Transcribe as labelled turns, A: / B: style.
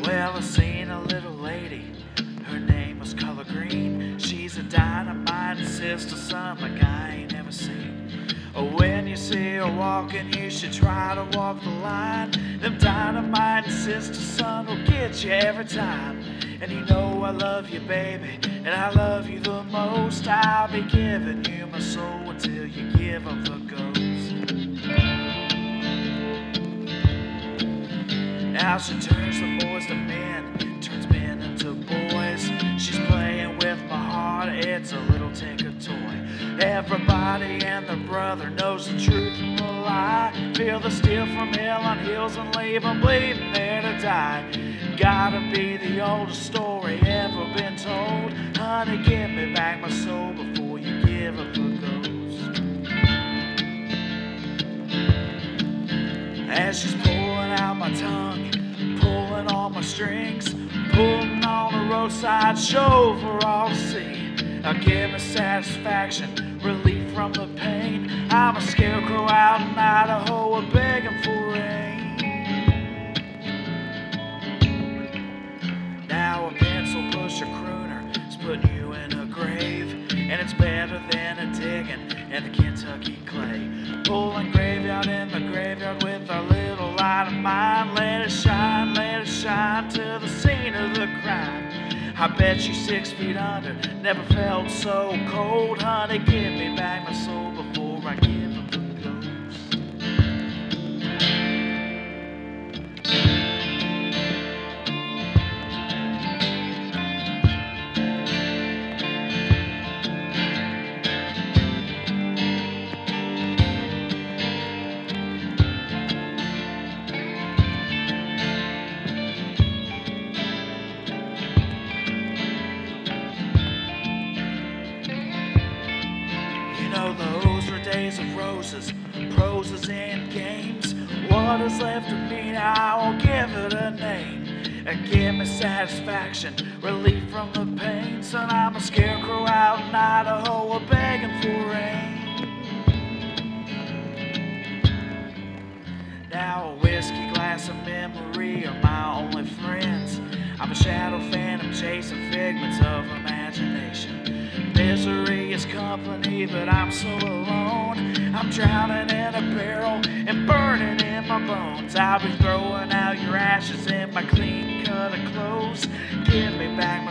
A: Well, I seen a little lady, her name was Color Green. She's a dynamite sister, son, like I ain't never seen. When you see her walking, you should try to walk the line. Them dynamite sister, son, will get you every time. And you know I love you, baby, and I love you the most. I'll be giving you my soul until you give up the ghost. Now she turns the boys to men, turns men into boys. She's playing with my heart, it's a little tinker toy. Everybody and their brother knows the truth from the lie. Feel the steel from hell on heels and leave them bleeding there to die. Gotta be the oldest story ever been told. Honey, give me back my soul before you give up the ghost. As she's pulling out my tongue, pulling all my strings, pulling on the roadside show for all to see. Now give me satisfaction, relief from the pain. I'm a scarecrow out in Idaho, begging for rain. Now a pencil pusher crooner is putting you in a grave, and it's better than a digging in the Kentucky clay. Pulling graveyard in the graveyard with our little light of mine. Let it shine to the scene of the crime. I bet you 6 feet under never felt so cold. Honey, give me back my soul before I give up the ghost. Those were days of roses, proses, and games. What is left of me now, I will give it a name. And give me satisfaction, relief from the pain. Son, I'm a scarecrow out in Idaho, begging for rain. Now a whiskey glass of memory are my only friends. I'm a shadow phantom chasing figments of imagination. Misery is company, but I'm so alone. I'm drowning in a barrel and burning in my bones. I'll be throwing out your ashes in my clean cut of clothes. Give me back